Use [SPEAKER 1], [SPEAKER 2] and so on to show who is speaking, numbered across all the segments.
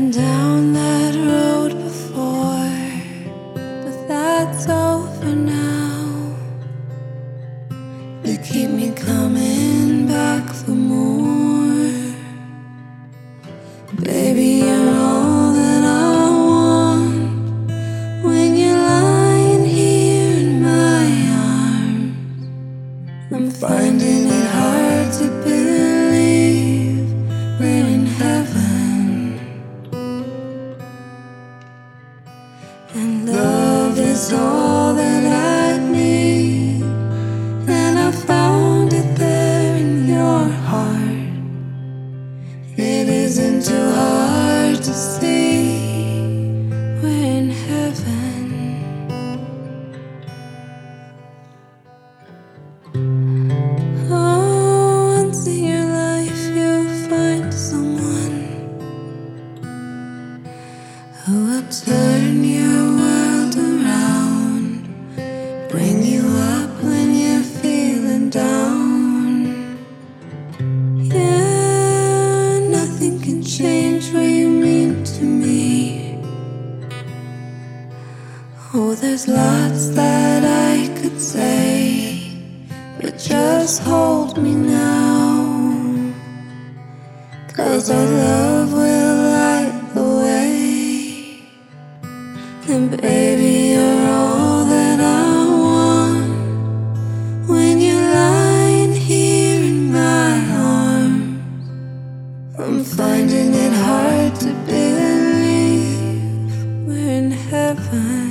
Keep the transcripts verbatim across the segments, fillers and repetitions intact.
[SPEAKER 1] been down that road before, but that's over now. You keep me coming back for more. Baby, you're all that I want. When you're lying here in my arms, I'm finding it hard to believe we're in heaven. And love is all that I need, and I found it there in your heart. It isn't too hard to see we're in heaven. Oh, once in your life you'll find someone who will turn your world around, bring you up when you're feeling down. Yeah, nothing can change what you mean to me. Oh, there's lots that I could say, but just hold me now, 'cause our love will light the way. And baby, you're all that I want. When you're lying here in my arms, I'm finding it hard to believe we're in heaven.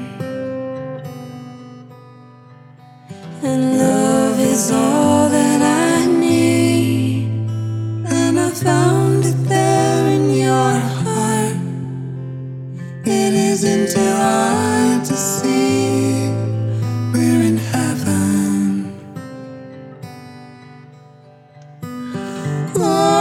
[SPEAKER 1] And love is all that I need, and I found it there in your heart. It isn't too hard to see we're in heaven. Oh,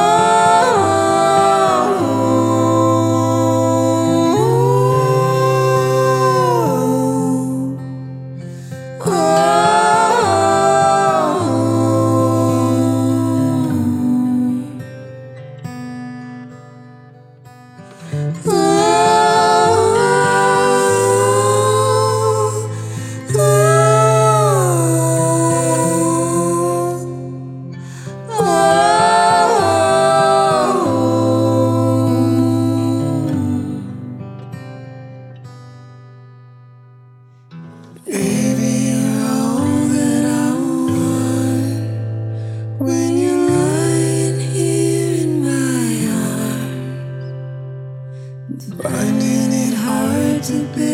[SPEAKER 1] baby, you're all that I want. When you're lying here in my arms, I'm finding it hard to bear.